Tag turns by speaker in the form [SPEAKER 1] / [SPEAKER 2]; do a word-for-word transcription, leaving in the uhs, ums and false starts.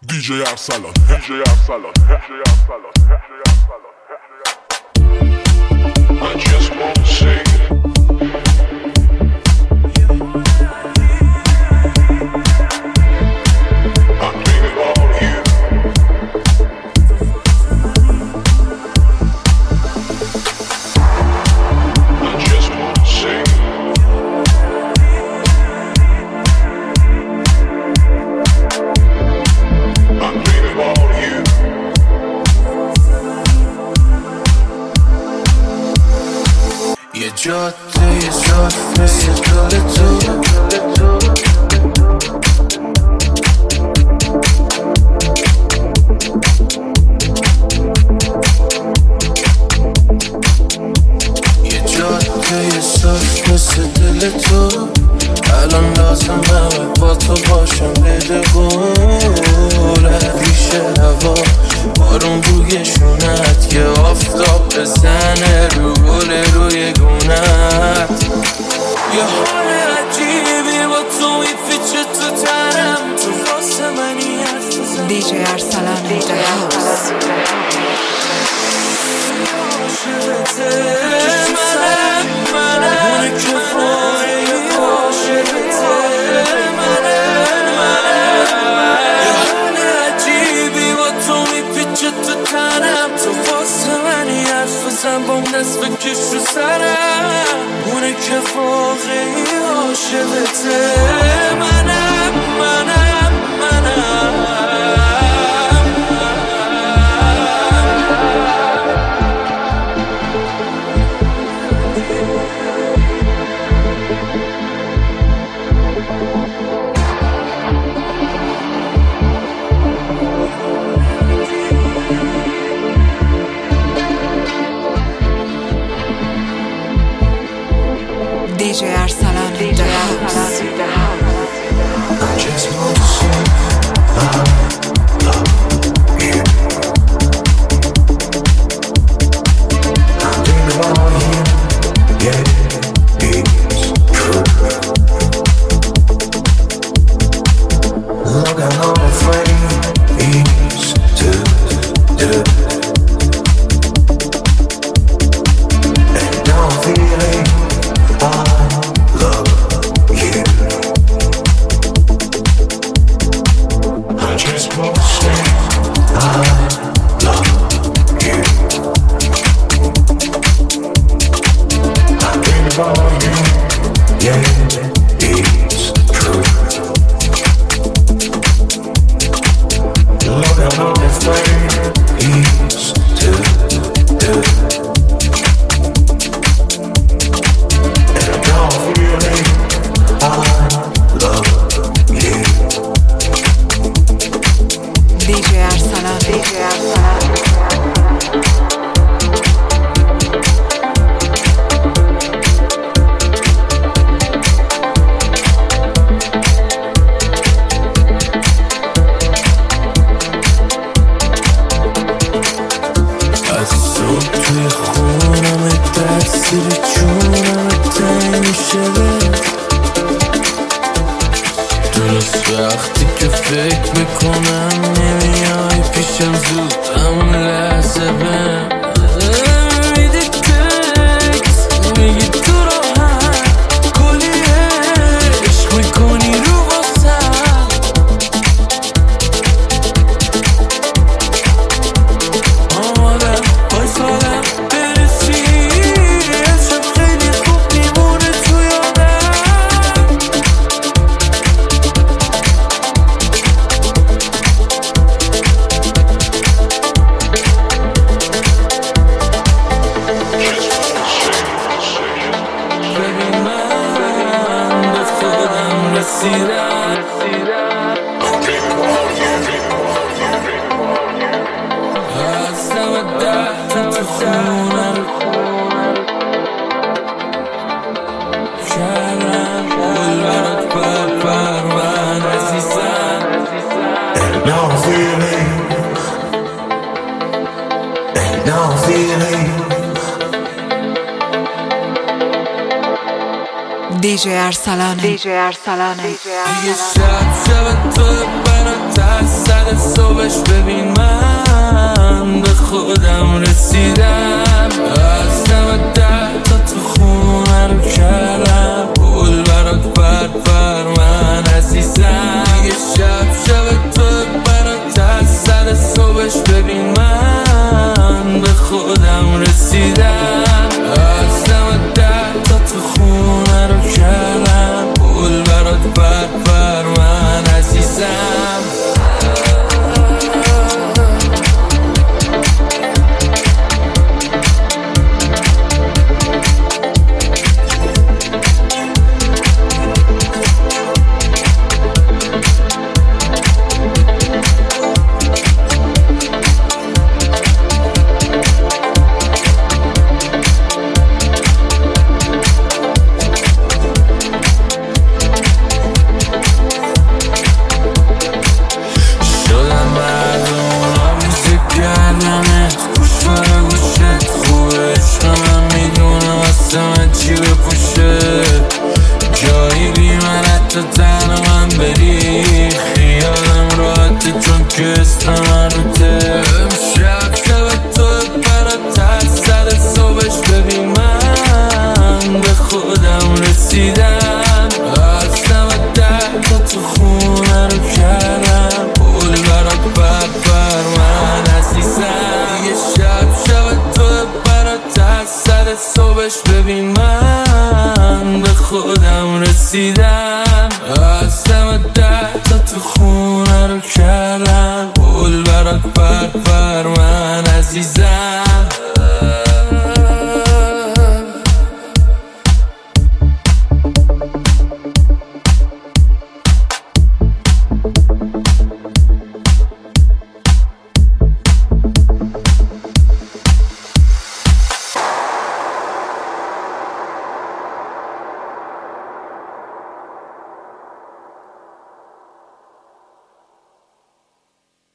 [SPEAKER 1] دی جی ارسلان دی جی ارسلان دی جی ارسلان دی جی ارسلان I just wanna say یه جاده یه صاف مثل دل تو یه جاده یه صاف مثل دل تو الان لازمه با تو باشم بدگوره ریشه هوا بارون روی شونت یه آفتاب بزنه رو گل روی گونت یه حال عجیبی با تو میپیچه تو تنم تو واسه منی حرف بزن
[SPEAKER 2] دی جی ارسلان دی جی هاوس
[SPEAKER 1] منم منم اونه که فاقی عاشقته منم منم یه حال عجیبی با تو میپیچه تو تنم تو واسه منی حرف بزن با نصف کش رو سرم اونه که فاقی عاشقته منم منم منم
[SPEAKER 2] دی جی ارسلان دی جی هاوس
[SPEAKER 3] I just want to say I love you. I think about you, yeah, it's true. Look, I know I'm afraid it's to do. And now I'm feeling I love you. I just want to say I love you. I think about you, yeah, it's true. Look, I'm not afraid it's to do. And now I'm feeling I love you.
[SPEAKER 2] دی جی ارسلان دی جی ارسلان
[SPEAKER 1] از صبح توی خونم تاثیر چونم تنگ میشه درست وقتی که فکر میکنم نمیای پیشم زود همون لحظه بهم میدی تکس میگی تو راحت کلی عشق میکنی رو واسم آمادم بایستادم برسی امشب خیلی خوب میمونه تو یادم ببین من به خودم رسیدم هستم ده تو خونم کردم گل برات پر پر من عزیزم
[SPEAKER 3] And now I'm feeling, and now I'm feeling.
[SPEAKER 2] دی جی ارسلان دی جی ارسلان
[SPEAKER 1] دیگه شب شب تو برات تا سر صبحش ببین من به خودم رسیدم. از دم ده تا تو خونه رو کردم پول برات بر بر من عزیزم. دیگه شب شب تو برات تا سر صبحش ببین من به خودم رسیدم. از دم ده تا تو خونه رو کردم پول برات بر بر من عزیزم. چی بپوشه جایی بی من حتی تنها من بری خیالم راحته چون که اسم من روته. امشب شب تو برات هر سر صبحش ببین من به خودم رسیدم. از دم ده تا تو خونه رو کردم پول برات بر بر من عزیزم. دیگه شب شب تو برات هر سر صبحش ببین من به خودم رسیدم. از دم ده تا تو خونه رو کردم پول برات بر بر من عزیزم.